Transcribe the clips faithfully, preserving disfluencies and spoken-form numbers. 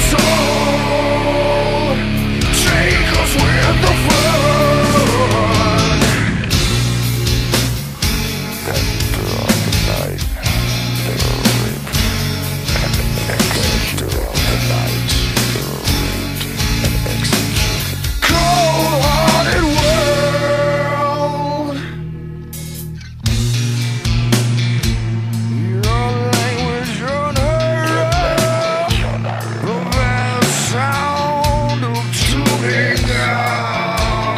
soul, take us with the flood. Enter of the night, they will reap and execute. Enter of the night, they will reap and execute. Cold-hearted world, your language unheard, the vast sound of tuning out.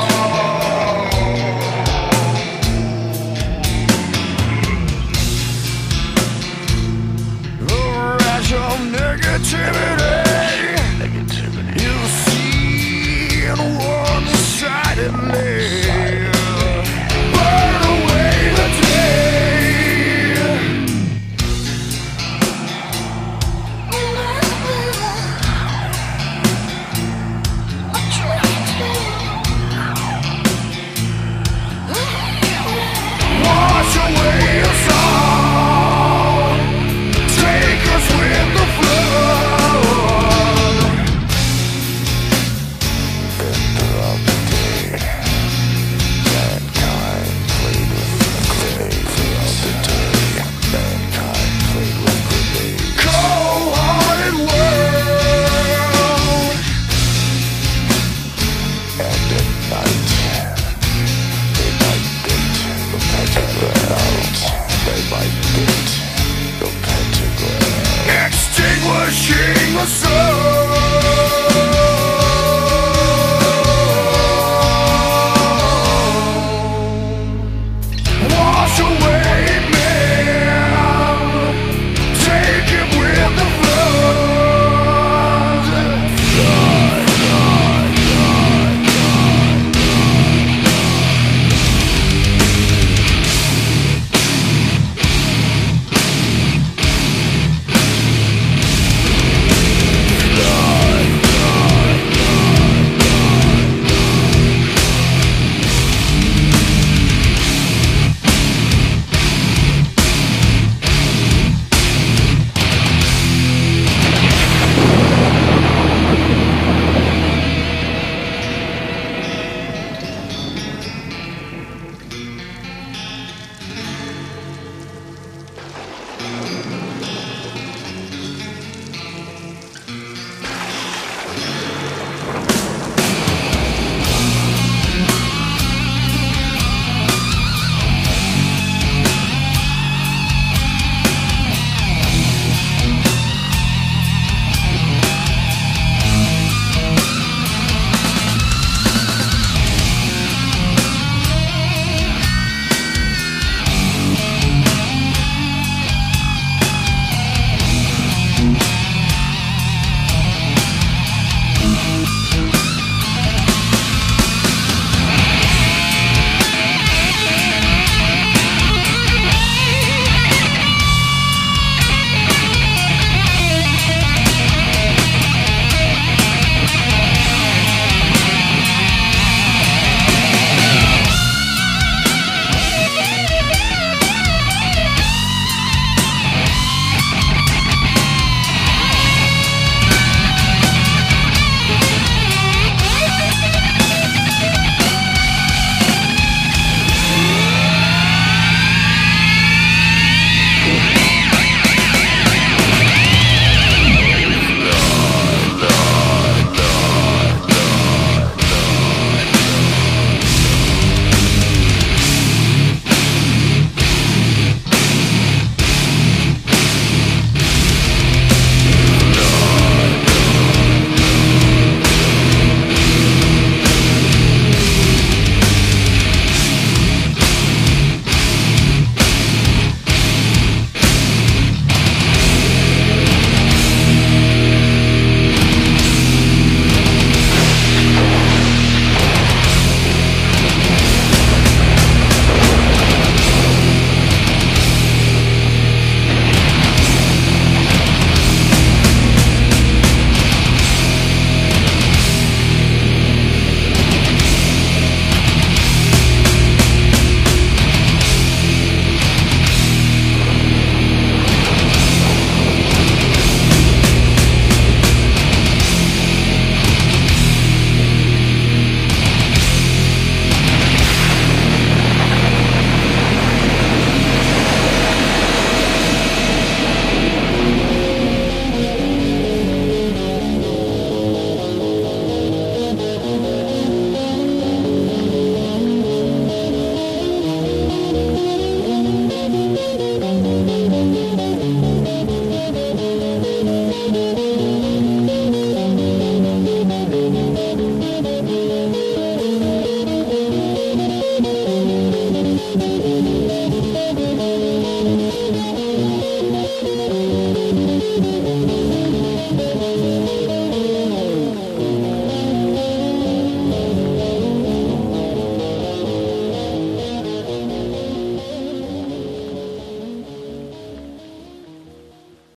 The rash of negativity, negativity. You see in one-sidedly. Burn away the day. Wash away your soul, take us with the flood. Enter of the day, mankind played with the clay. Throughout the day, mankind played with grenades. Cold-hearted world, and at night they might date the pentagram. They might date the pentagram. Extinguishing